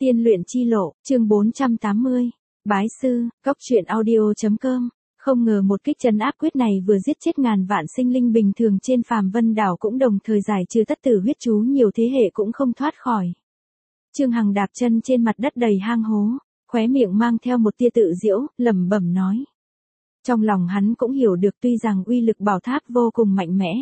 Tiên luyện chi lộ, chương 480. Bái sư, cốc truyện audio.com. Không ngờ một kích trấn áp quyết này vừa giết chết ngàn vạn sinh linh bình thường trên phàm vân đảo cũng đồng thời giải trừ tất tử huyết chú nhiều thế hệ cũng không thoát khỏi. Trương Hằng đạp chân trên mặt đất đầy hang hố, khóe miệng mang theo một tia tự giễu, lẩm bẩm nói. Trong lòng hắn cũng hiểu được tuy rằng uy lực bảo tháp vô cùng mạnh mẽ.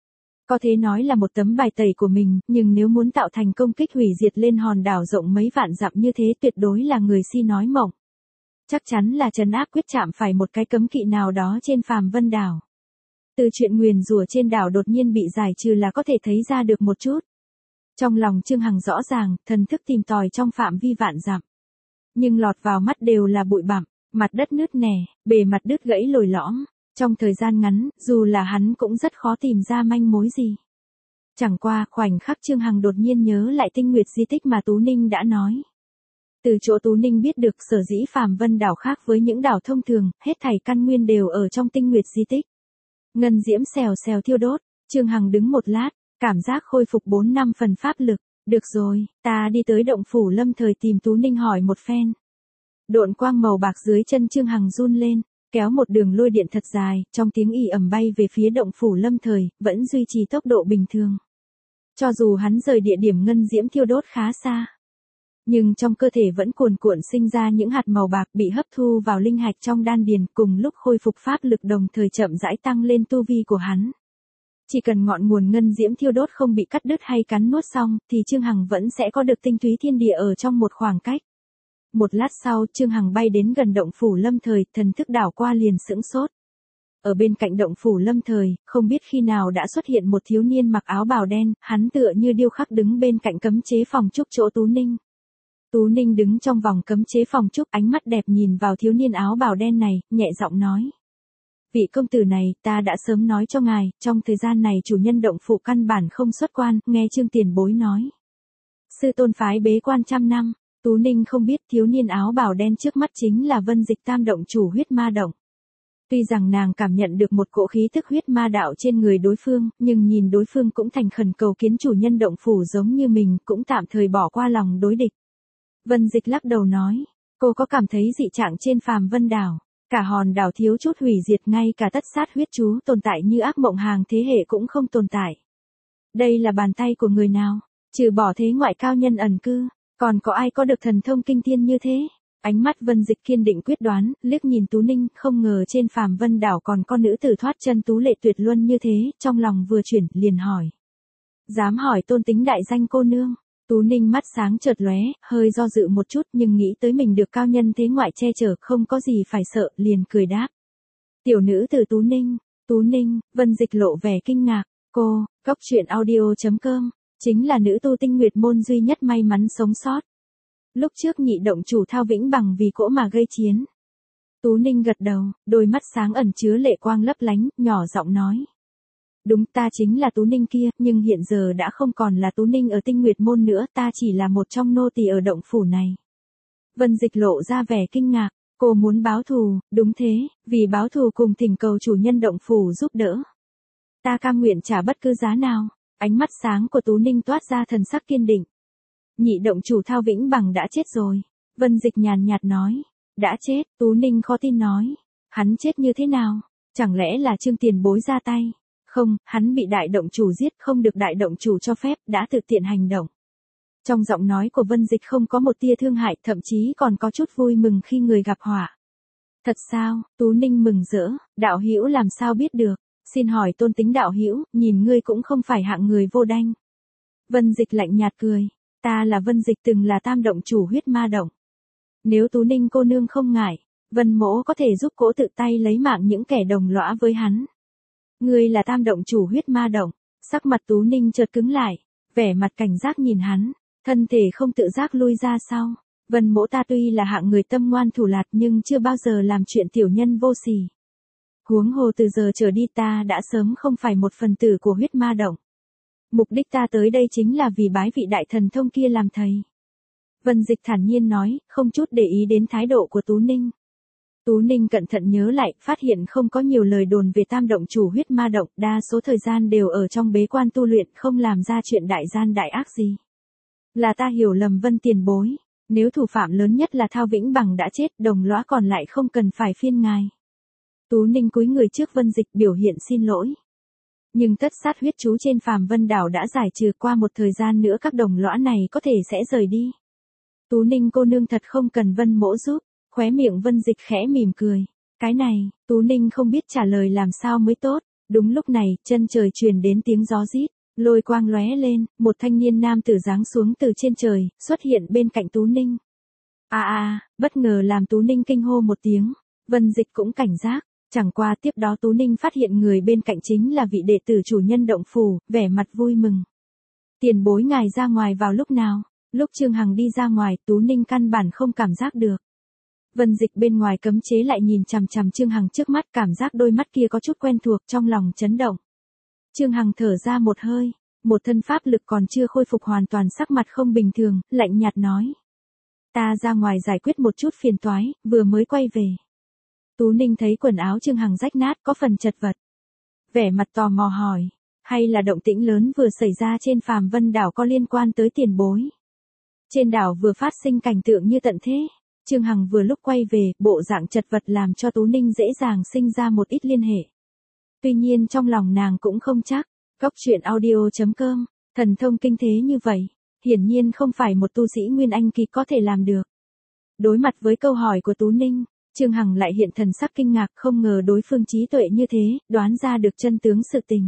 Có thể nói là một tấm bài tẩy của mình, nhưng nếu muốn tạo thành công kích hủy diệt lên hòn đảo rộng mấy vạn dặm như thế tuyệt đối là người si nói mộng. Chắc chắn là trấn áp quyết chạm phải một cái cấm kỵ nào đó trên phàm vân đảo. Từ chuyện nguyền rủa trên đảo đột nhiên bị giải trừ là có thể thấy ra được một chút. Trong lòng Trương Hằng rõ ràng, thần thức tìm tòi trong phạm vi vạn dặm. Nhưng lọt vào mắt đều là bụi bặm, mặt đất nứt nẻ, bề mặt đứt gãy lồi lõm. Trong thời gian ngắn, dù là hắn cũng rất khó tìm ra manh mối gì. Chẳng qua, khoảnh khắc Trương Hằng đột nhiên nhớ lại tinh nguyệt di tích mà Tú Ninh đã nói. Từ chỗ Tú Ninh biết được sở dĩ phàm vân đảo khác với những đảo thông thường, hết thảy căn nguyên đều ở trong tinh nguyệt di tích. Ngân diễm xèo xèo thiêu đốt, Trương Hằng đứng một lát, cảm giác khôi phục 4-5 phần pháp lực. Được rồi, ta đi tới động phủ Lâm Thời tìm Tú Ninh hỏi một phen. Độn quang màu bạc dưới chân Trương Hằng run lên. Kéo một đường lôi điện thật dài, trong tiếng ì ầm bay về phía động phủ Lâm Thời, vẫn duy trì tốc độ bình thường. Cho dù hắn rời địa điểm ngân diễm thiêu đốt khá xa, nhưng trong cơ thể vẫn cuồn cuộn sinh ra những hạt màu bạc bị hấp thu vào linh hạch trong đan điền, cùng lúc khôi phục pháp lực đồng thời chậm rãi tăng lên tu vi của hắn. Chỉ cần ngọn nguồn ngân diễm thiêu đốt không bị cắt đứt hay cắn nuốt xong, thì Trương Hằng vẫn sẽ có được tinh túy thiên địa ở trong một khoảng cách. Một lát sau, Trương Hằng bay đến gần động phủ Lâm Thời, thần thức đảo qua liền sững sốt. Ở bên cạnh động phủ Lâm Thời, không biết khi nào đã xuất hiện một thiếu niên mặc áo bào đen, hắn tựa như điêu khắc đứng bên cạnh cấm chế phòng trúc chỗ Tú Ninh. Tú Ninh đứng trong vòng cấm chế phòng trúc, ánh mắt đẹp nhìn vào thiếu niên áo bào đen này, nhẹ giọng nói. Vị công tử này, ta đã sớm nói cho ngài, trong thời gian này chủ nhân động phủ căn bản không xuất quan, nghe Trương tiền bối nói. Sư tôn phái bế quan trăm năm. Tú Ninh không biết thiếu niên áo bào đen trước mắt chính là Vân Dịch Tam động chủ huyết ma động. Tuy rằng nàng cảm nhận được một cỗ khí thức huyết ma đạo trên người đối phương, nhưng nhìn đối phương cũng thành khẩn cầu kiến chủ nhân động phủ giống như mình, cũng tạm thời bỏ qua lòng đối địch. Vân Dịch lắc đầu nói, cô có cảm thấy dị trạng trên phàm vân đảo, cả hòn đảo thiếu chút hủy diệt, ngay cả tất sát huyết chú tồn tại như ác mộng hàng thế hệ cũng không tồn tại. Đây là bàn tay của người nào, trừ bỏ thế ngoại cao nhân ẩn cư. Còn có ai có được thần thông kinh thiên như thế? Ánh mắt Vân Dịch kiên định quyết đoán, liếc nhìn Tú Ninh, không ngờ trên phàm vân đảo còn có nữ tử thoát chân tú lệ tuyệt luân như thế, trong lòng vừa chuyển, liền hỏi. Dám hỏi tôn tính đại danh cô nương? Tú Ninh mắt sáng chợt lóe, hơi do dự một chút nhưng nghĩ tới mình được cao nhân thế ngoại che chở, không có gì phải sợ, liền cười đáp. Tiểu nữ từ Tú Ninh, Vân Dịch lộ vẻ kinh ngạc, cô, cốc truyện audio.com. Chính là nữ tu tinh nguyệt môn duy nhất may mắn sống sót. Lúc trước nhị động chủ Thao Vĩnh Bằng vì cỗ mà gây chiến. Tú Ninh gật đầu, đôi mắt sáng ẩn chứa lệ quang lấp lánh, nhỏ giọng nói. Đúng, ta chính là Tú Ninh kia, nhưng hiện giờ đã không còn là Tú Ninh ở tinh nguyệt môn nữa, ta chỉ là một trong nô tỳ ở động phủ này. Vân Dịch lộ ra vẻ kinh ngạc, cô muốn báo thù, đúng thế, vì báo thù cùng thỉnh cầu chủ nhân động phủ giúp đỡ. Ta cam nguyện trả bất cứ giá nào. Ánh mắt sáng của Tú Ninh toát ra thần sắc kiên định. Nhị động chủ Thao Vĩnh Bằng đã chết rồi. Vân Dịch nhàn nhạt nói. Đã chết, Tú Ninh khó tin nói. Hắn chết như thế nào? Chẳng lẽ là Trương tiền bối ra tay? Không, hắn bị đại động chủ giết, không được đại động chủ cho phép, đã thực tiện hành động. Trong giọng nói của Vân Dịch không có một tia thương hại, thậm chí còn có chút vui mừng khi người gặp họa. Thật sao? Tú Ninh mừng rỡ, đạo hữu làm sao biết được? Xin hỏi tôn tính đạo hữu, nhìn ngươi cũng không phải hạng người vô đanh. Vân Dịch lạnh nhạt cười, ta là Vân Dịch từng là tam động chủ huyết ma động. Nếu Tú Ninh cô nương không ngại, Vân mỗ có thể giúp cỗ tự tay lấy mạng những kẻ đồng lõa với hắn. Ngươi là tam động chủ huyết ma động, sắc mặt Tú Ninh chợt cứng lại, vẻ mặt cảnh giác nhìn hắn, thân thể không tự giác lui ra sau. Vân mỗ ta tuy là hạng người tâm ngoan thủ lạt nhưng chưa bao giờ làm chuyện tiểu nhân vô sỉ. Huống hồ từ giờ trở đi ta đã sớm không phải một phần tử của huyết ma động. Mục đích ta tới đây chính là vì bái vị đại thần thông kia làm thầy. Vân Dịch thản nhiên nói, không chút để ý đến thái độ của Tú Ninh. Tú Ninh cẩn thận nhớ lại, phát hiện không có nhiều lời đồn về tam động chủ huyết ma động, đa số thời gian đều ở trong bế quan tu luyện, không làm ra chuyện đại gian đại ác gì. Là ta hiểu lầm Vân tiền bối. Nếu thủ phạm lớn nhất là Thao Vĩnh Bằng đã chết, đồng lõa còn lại không cần phải phiên ngài. Tú Ninh cúi người trước Vân Dịch biểu hiện xin lỗi. Nhưng tất sát huyết chú trên Phàm Vân Đảo đã giải trừ, qua một thời gian nữa các đồng lõa này có thể sẽ rời đi. Tú Ninh cô nương thật không cần Vân mỗ giúp, khóe miệng Vân Dịch khẽ mỉm cười. Cái này, Tú Ninh không biết trả lời làm sao mới tốt. Đúng lúc này, chân trời truyền đến tiếng gió rít, lôi quang lóe lên, một thanh niên nam tử giáng xuống từ trên trời, xuất hiện bên cạnh Tú Ninh. Bất ngờ làm Tú Ninh kinh hô một tiếng. Vân Dịch cũng cảnh giác. Chẳng qua tiếp đó Tú Ninh phát hiện người bên cạnh chính là vị đệ tử chủ nhân động phủ, vẻ mặt vui mừng. Tiền bối ngài ra ngoài vào lúc nào? Lúc Trương Hằng đi ra ngoài, Tú Ninh căn bản không cảm giác được. Vân Dịch bên ngoài cấm chế lại nhìn chằm chằm Trương Hằng trước mắt, cảm giác đôi mắt kia có chút quen thuộc, trong lòng chấn động. Trương Hằng thở ra một hơi, một thân pháp lực còn chưa khôi phục hoàn toàn, sắc mặt không bình thường, lạnh nhạt nói. Ta ra ngoài giải quyết một chút phiền toái, vừa mới quay về. Tú Ninh thấy quần áo Trương Hằng rách nát, có phần chật vật. Vẻ mặt tò mò hỏi, hay là động tĩnh lớn vừa xảy ra trên Phàm Vân Đảo có liên quan tới tiền bối? Trên đảo vừa phát sinh cảnh tượng như tận thế, Trương Hằng vừa lúc quay về, bộ dạng chật vật làm cho Tú Ninh dễ dàng sinh ra một ít liên hệ. Tuy nhiên trong lòng nàng cũng không chắc. Cóc truyện audio.com, thần thông kinh thế như vậy, hiển nhiên không phải một tu sĩ Nguyên Anh kỳ có thể làm được. Đối mặt với câu hỏi của Tú Ninh, Trương Hằng lại hiện thần sắc kinh ngạc, không ngờ đối phương trí tuệ như thế, đoán ra được chân tướng sự tình.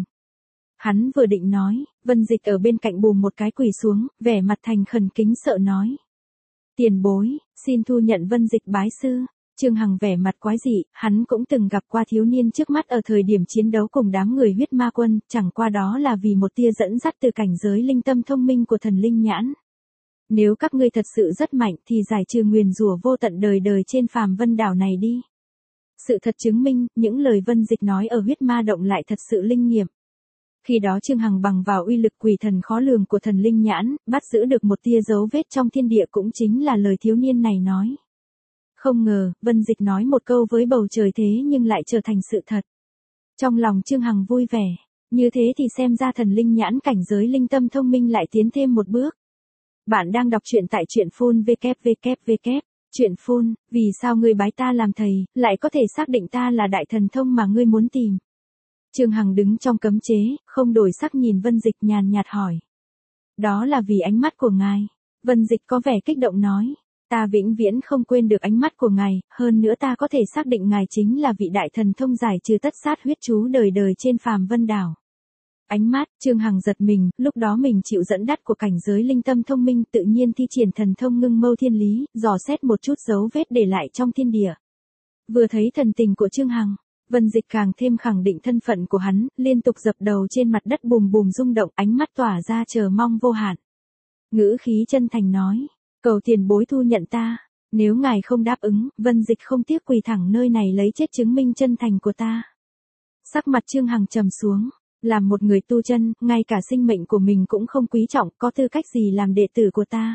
Hắn vừa định nói, Vân Dịch ở bên cạnh bùm một cái quỳ xuống, vẻ mặt thành khẩn kính sợ nói. Tiền bối, xin thu nhận Vân Dịch bái sư. Trương Hằng vẻ mặt quái dị, hắn cũng từng gặp qua thiếu niên trước mắt ở thời điểm chiến đấu cùng đám người huyết ma quân, chẳng qua đó là vì một tia dẫn dắt từ cảnh giới linh tâm thông minh của thần linh nhãn. Nếu các ngươi thật sự rất mạnh thì giải trừ nguyền rủa vô tận đời đời trên Phàm Vân Đảo này đi. Sự thật chứng minh, những lời Vân Dịch nói ở huyết ma động lại thật sự linh nghiệm. Khi đó Trương Hằng bằng vào uy lực quỷ thần khó lường của thần linh nhãn, bắt giữ được một tia dấu vết trong thiên địa, cũng chính là lời thiếu niên này nói. Không ngờ, Vân Dịch nói một câu với bầu trời thế nhưng lại trở thành sự thật. Trong lòng Trương Hằng vui vẻ, như thế thì xem ra thần linh nhãn cảnh giới linh tâm thông minh lại tiến thêm một bước. Bạn đang đọc truyện tại truyện phun www. Truyện phun, vì sao ngươi bái ta làm thầy, lại có thể xác định ta là đại thần thông mà ngươi muốn tìm? Trương Hằng đứng trong cấm chế, không đổi sắc nhìn Vân Dịch nhàn nhạt hỏi. Đó là vì ánh mắt của ngài. Vân Dịch có vẻ kích động nói. Ta vĩnh viễn không quên được ánh mắt của ngài, hơn nữa ta có thể xác định ngài chính là vị đại thần thông giải trừ tất sát huyết chú đời đời trên Phàm Vân Đảo. Ánh mắt, Trương Hằng giật mình, lúc đó mình chịu dẫn dắt của cảnh giới linh tâm thông minh, tự nhiên thi triển thần thông ngưng mâu thiên lý, dò xét một chút dấu vết để lại trong thiên địa. Vừa thấy thần tình của Trương Hằng, Vân Dịch càng thêm khẳng định thân phận của hắn, liên tục dập đầu trên mặt đất bùm bùm rung động, ánh mắt tỏa ra chờ mong vô hạn. Ngữ khí chân thành nói, cầu tiền bối thu nhận ta, nếu ngài không đáp ứng, Vân Dịch không tiếc quỳ thẳng nơi này lấy chết chứng minh chân thành của ta. Sắc mặt Trương Hằng trầm xuống, làm một người tu chân, ngay cả sinh mệnh của mình cũng không quý trọng, có tư cách gì làm đệ tử của ta.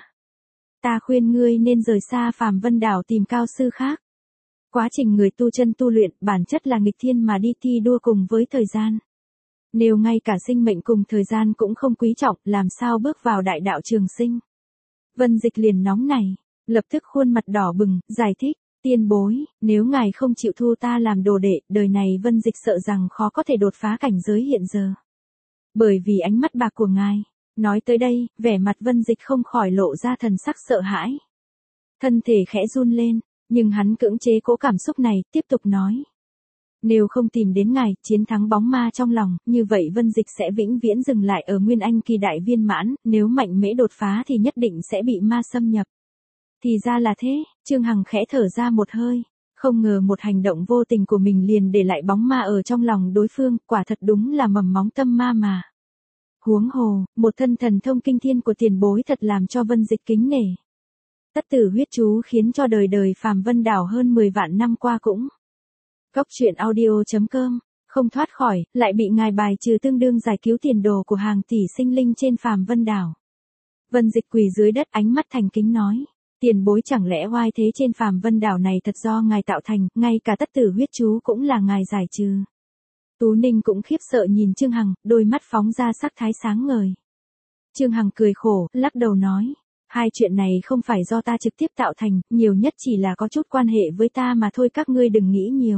Ta khuyên ngươi nên rời xa Phàm Vân Đảo tìm cao sư khác. Quá trình người tu chân tu luyện, bản chất là nghịch thiên mà đi thi đua cùng với thời gian. Nếu ngay cả sinh mệnh cùng thời gian cũng không quý trọng, làm sao bước vào đại đạo trường sinh? Vân Dịch liền nóng này, lập tức khuôn mặt đỏ bừng, giải thích, tiên bối, nếu ngài không chịu thu ta làm đồ đệ, đời này Vân Dịch sợ rằng khó có thể đột phá cảnh giới hiện giờ. Bởi vì ánh mắt bạc của ngài. Nói tới đây, vẻ mặt Vân Dịch không khỏi lộ ra thần sắc sợ hãi. Thân thể khẽ run lên, nhưng hắn cưỡng chế cố cảm xúc này, tiếp tục nói. Nếu không tìm đến ngài, chiến thắng bóng ma trong lòng, như vậy Vân Dịch sẽ vĩnh viễn dừng lại ở Nguyên Anh kỳ đại viên mãn, nếu mạnh mẽ đột phá thì nhất định sẽ bị ma xâm nhập. Thì ra là thế, Trương Hằng khẽ thở ra một hơi, không ngờ một hành động vô tình của mình liền để lại bóng ma ở trong lòng đối phương, quả thật đúng là mầm móng tâm ma mà. Huống hồ, một thân thần thông kinh thiên của tiền bối thật làm cho Vân Dịch kính nể. Tất tử huyết chú khiến cho đời đời Phàm Vân Đảo hơn 10 vạn năm qua cũng. Cóc truyện audio.com, không thoát khỏi, lại bị ngài bài trừ tương đương giải cứu tiền đồ của hàng tỷ sinh linh trên Phàm Vân Đảo. Vân Dịch quỳ dưới đất, ánh mắt thành kính nói. Tiền bối chẳng lẽ oai thế trên Phàm Vân Đảo này thật do ngài tạo thành, ngay cả tất tử huyết chú cũng là ngài giải trừ. Tú Ninh cũng khiếp sợ nhìn Trương Hằng, đôi mắt phóng ra sắc thái sáng ngời. Trương Hằng cười khổ, lắc đầu nói. Hai chuyện này không phải do ta trực tiếp tạo thành, nhiều nhất chỉ là có chút quan hệ với ta mà thôi, các ngươi đừng nghĩ nhiều.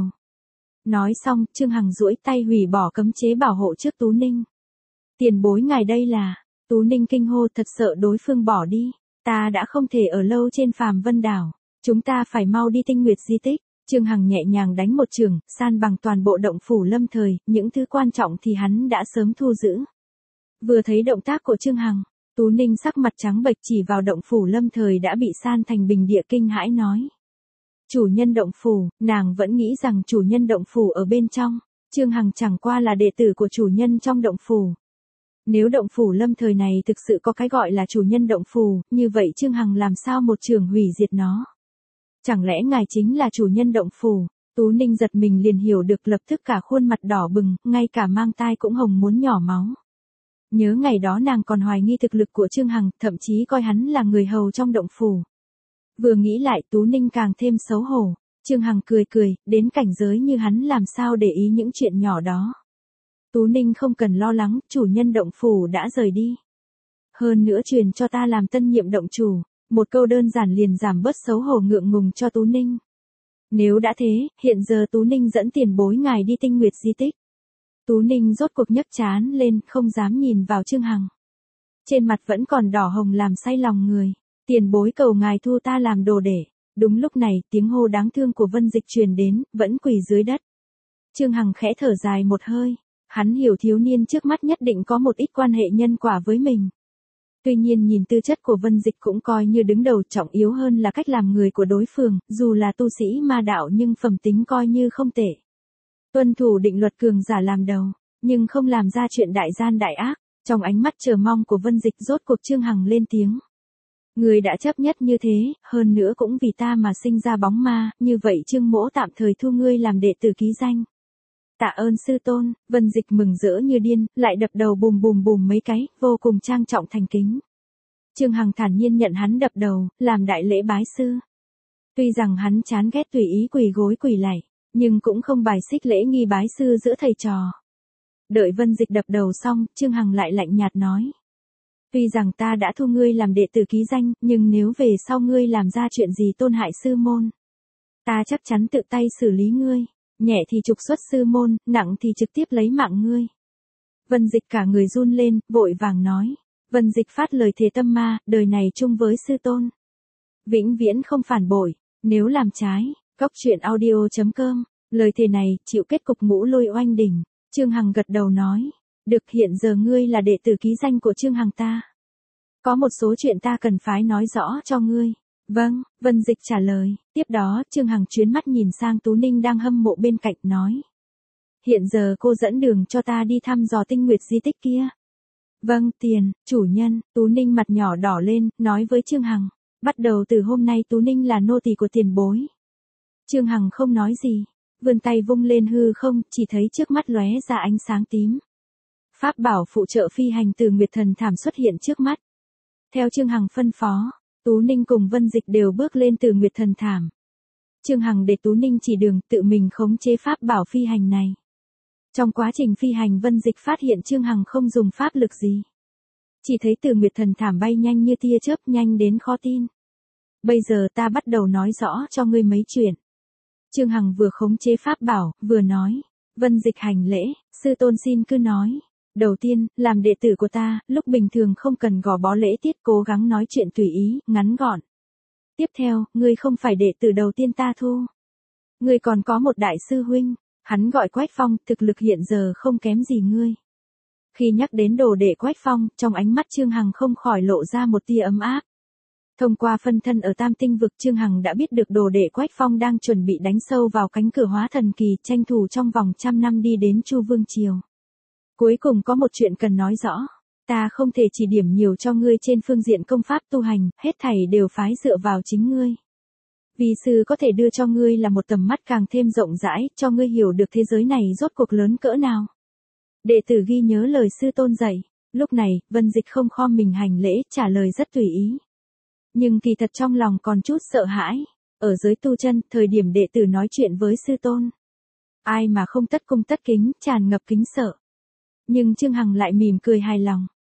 Nói xong, Trương Hằng duỗi tay hủy bỏ cấm chế bảo hộ trước Tú Ninh. Tiền bối ngài đây là, Tú Ninh kinh hô, thật sợ đối phương bỏ đi. Ta đã không thể ở lâu trên Phàm Vân Đảo, chúng ta phải mau đi Tinh Nguyệt di tích. Trương Hằng nhẹ nhàng đánh một chưởng, san bằng toàn bộ động phủ Lâm Thời, những thứ quan trọng thì hắn đã sớm thu giữ. Vừa thấy động tác của Trương Hằng, Tú Ninh sắc mặt trắng bệch chỉ vào động phủ Lâm Thời đã bị san thành bình địa, kinh hãi nói. Chủ nhân động phủ, nàng vẫn nghĩ rằng chủ nhân động phủ ở bên trong, Trương Hằng chẳng qua là đệ tử của chủ nhân trong động phủ. Nếu động phủ Lâm Thời này thực sự có cái gọi là chủ nhân động phủ, như vậy Trương Hằng làm sao một trường hủy diệt nó? Chẳng lẽ ngài chính là chủ nhân động phủ? Tú Ninh giật mình liền hiểu được, lập tức cả khuôn mặt đỏ bừng, ngay cả mang tai cũng hồng muốn nhỏ máu. Nhớ ngày đó nàng còn hoài nghi thực lực của Trương Hằng, thậm chí coi hắn là người hầu trong động phủ. Vừa nghĩ lại, Tú Ninh càng thêm xấu hổ. Trương Hằng cười cười, đến cảnh giới như hắn làm sao để ý những chuyện nhỏ đó. Tú Ninh không cần lo lắng, chủ nhân động phủ đã rời đi. Hơn nữa truyền cho ta làm tân nhiệm động chủ, một câu đơn giản liền giảm bớt xấu hổ ngượng ngùng cho Tú Ninh. Nếu đã thế, hiện giờ Tú Ninh dẫn tiền bối ngài đi Tinh Nguyệt di tích. Tú Ninh rốt cuộc nhấc trán lên, không dám nhìn vào Trương Hằng. Trên mặt vẫn còn đỏ hồng làm say lòng người. Tiền bối cầu ngài thu ta làm đồ để. Đúng lúc này, tiếng hô đáng thương của Vân Dịch truyền đến, vẫn quỳ dưới đất. Trương Hằng khẽ thở dài một hơi. Hắn hiểu thiếu niên trước mắt nhất định có một ít quan hệ nhân quả với mình. Tuy nhiên nhìn tư chất của Vân Dịch cũng coi như đứng đầu, trọng yếu hơn là cách làm người của đối phương, dù là tu sĩ ma đạo nhưng phẩm tính coi như không tệ. Tuân thủ định luật cường giả làm đầu, nhưng không làm ra chuyện đại gian đại ác. Trong ánh mắt chờ mong của Vân Dịch, rốt cuộc Trương Hằng lên tiếng. Người đã chấp nhất như thế, hơn nữa cũng vì ta mà sinh ra bóng ma, như vậy Trương mỗ tạm thời thu ngươi làm đệ tử ký danh. Tạ ơn sư tôn. Vân Dịch mừng rỡ như điên, lại đập đầu bùm bùm bùm mấy cái, vô cùng trang trọng thành kính. Trương Hằng thản nhiên nhận hắn đập đầu, làm đại lễ bái sư. Tuy rằng hắn chán ghét tùy ý quỳ gối quỳ lạy, nhưng cũng không bài xích lễ nghi bái sư giữa thầy trò. Đợi Vân Dịch đập đầu xong, Trương Hằng lại lạnh nhạt nói. Tuy rằng ta đã thu ngươi làm đệ tử ký danh, nhưng nếu về sau ngươi làm ra chuyện gì tôn hại sư môn, ta chắc chắn tự tay xử lý ngươi. Nhẹ thì trục xuất sư môn, nặng thì trực tiếp lấy mạng ngươi. Vân Dịch cả người run lên, vội vàng nói. Vân Dịch phát lời thề tâm ma, đời này chung với sư tôn. Vĩnh viễn không phản bội, nếu làm trái, coctruyện.audio.com. Lời thề này, chịu kết cục ngũ lôi oanh đỉnh. Trương Hằng gật đầu nói. Được, hiện giờ ngươi là đệ tử ký danh của Trương Hằng ta. Có một số chuyện ta cần phải nói rõ cho ngươi. Vâng, Vân Dịch trả lời. Tiếp đó, Trương Hằng chuyến mắt nhìn sang Tú Ninh đang hâm mộ bên cạnh, nói. Hiện giờ cô dẫn đường cho ta đi thăm dò Tinh Nguyệt di tích kia. Vâng, tiền, chủ nhân. Tú Ninh mặt nhỏ đỏ lên, nói với Trương Hằng. Bắt đầu từ hôm nay Tú Ninh là nô tỳ của tiền bối. Trương Hằng không nói gì. Vươn tay vung lên hư không, chỉ thấy trước mắt lóe ra ánh sáng tím. Pháp bảo phụ trợ phi hành từ Nguyệt Thần Thảm xuất hiện trước mắt. Theo Trương Hằng phân phó, Tú Ninh cùng Vân Dịch đều bước lên từ Nguyệt Thần Thảm. Trương Hằng để Tú Ninh chỉ đường, tự mình khống chế pháp bảo phi hành này. Trong quá trình phi hành, Vân Dịch phát hiện Trương Hằng không dùng pháp lực gì. Chỉ thấy từ Nguyệt Thần Thảm bay nhanh như tia chớp, nhanh đến khó tin. Bây giờ ta bắt đầu nói rõ cho ngươi mấy chuyện. Trương Hằng vừa khống chế pháp bảo, vừa nói. Vân Dịch hành lễ, sư tôn xin cứ nói. Đầu tiên, làm đệ tử của ta, lúc bình thường không cần gò bó lễ tiết, cố gắng nói chuyện tùy ý, ngắn gọn. Tiếp theo, ngươi không phải đệ tử đầu tiên ta thu. Ngươi còn có một đại sư huynh, hắn gọi Quách Phong, thực lực hiện giờ không kém gì ngươi. Khi nhắc đến đồ đệ Quách Phong, trong ánh mắt Trương Hằng không khỏi lộ ra một tia ấm áp. Thông qua phân thân ở Tam Tinh vực, Trương Hằng đã biết được đồ đệ Quách Phong đang chuẩn bị đánh sâu vào cánh cửa hóa thần kỳ, tranh thủ trong vòng 100 năm đi đến Chu Vương Triều. Cuối cùng có một chuyện cần nói rõ. Ta không thể chỉ điểm nhiều cho ngươi trên phương diện công pháp tu hành, hết thảy đều phái dựa vào chính ngươi. Vì sư có thể đưa cho ngươi là một tầm mắt càng thêm rộng rãi, cho ngươi hiểu được thế giới này rốt cuộc lớn cỡ nào. Đệ tử ghi nhớ lời sư tôn dạy. Lúc này, Vân Dịch không khom mình hành lễ, trả lời rất tùy ý. Nhưng kỳ thật trong lòng còn chút sợ hãi. Ở giới tu chân, thời điểm đệ tử nói chuyện với sư tôn, ai mà không tất cung tất kính, tràn ngập kính sợ. Nhưng Trương Hằng lại mỉm cười hài lòng.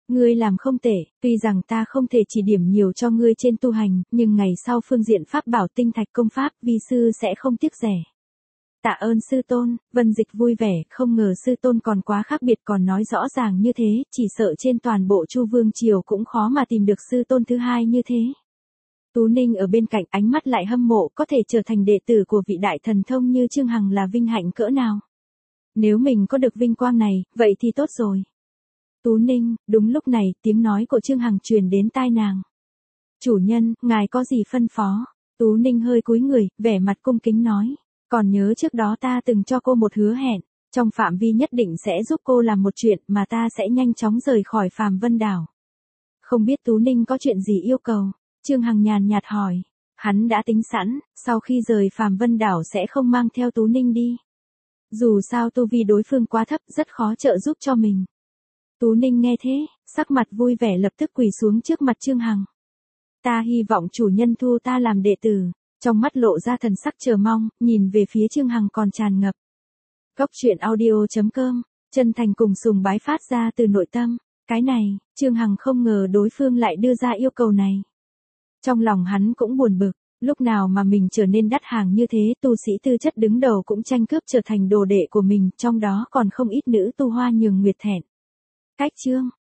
Ngươi làm không tệ, tuy rằng ta không thể chỉ điểm nhiều cho ngươi trên tu hành, nhưng ngày sau phương diện pháp bảo tinh thạch công pháp, vi sư sẽ không tiếc rẻ. Tạ ơn sư tôn, Vân Dịch vui vẻ, không ngờ sư tôn còn quá khác biệt, còn nói rõ ràng như thế, chỉ sợ trên toàn bộ Chu Vương Triều cũng khó mà tìm được sư tôn thứ hai như thế. Tú Ninh ở bên cạnh ánh mắt lại hâm mộ, có thể trở thành đệ tử của vị đại thần thông như Trương Hằng là vinh hạnh cỡ nào. Nếu mình có được vinh quang này, vậy thì tốt rồi. Tú Ninh, đúng lúc này, tiếng nói của Trương Hằng truyền đến tai nàng. Chủ nhân, ngài có gì phân phó? Tú Ninh hơi cúi người, vẻ mặt cung kính nói. Còn nhớ trước đó ta từng cho cô một hứa hẹn, trong phạm vi nhất định sẽ giúp cô làm một chuyện mà ta sẽ nhanh chóng rời khỏi Phàm Vân Đảo. Không biết Tú Ninh có chuyện gì yêu cầu? Trương Hằng nhàn nhạt hỏi. Hắn đã tính sẵn, sau khi rời Phàm Vân Đảo sẽ không mang theo Tú Ninh đi. Dù sao tu vi đối phương quá thấp, rất khó trợ giúp cho mình. Tú Ninh nghe thế, sắc mặt vui vẻ lập tức quỳ xuống trước mặt Trương Hằng. Ta hy vọng chủ nhân thu ta làm đệ tử. Trong mắt lộ ra thần sắc chờ mong, nhìn về phía Trương Hằng còn tràn ngập. Góc truyện audio.com, chân thành cùng sùng bái phát ra từ nội tâm. Cái này, Trương Hằng không ngờ đối phương lại đưa ra yêu cầu này. Trong lòng hắn cũng buồn bực, lúc nào mà mình trở nên đắt hàng như thế, tu sĩ tư chất đứng đầu cũng tranh cướp trở thành đồ đệ của mình, trong đó còn không ít nữ tu hoa nhường nguyệt thẹn. Cách chương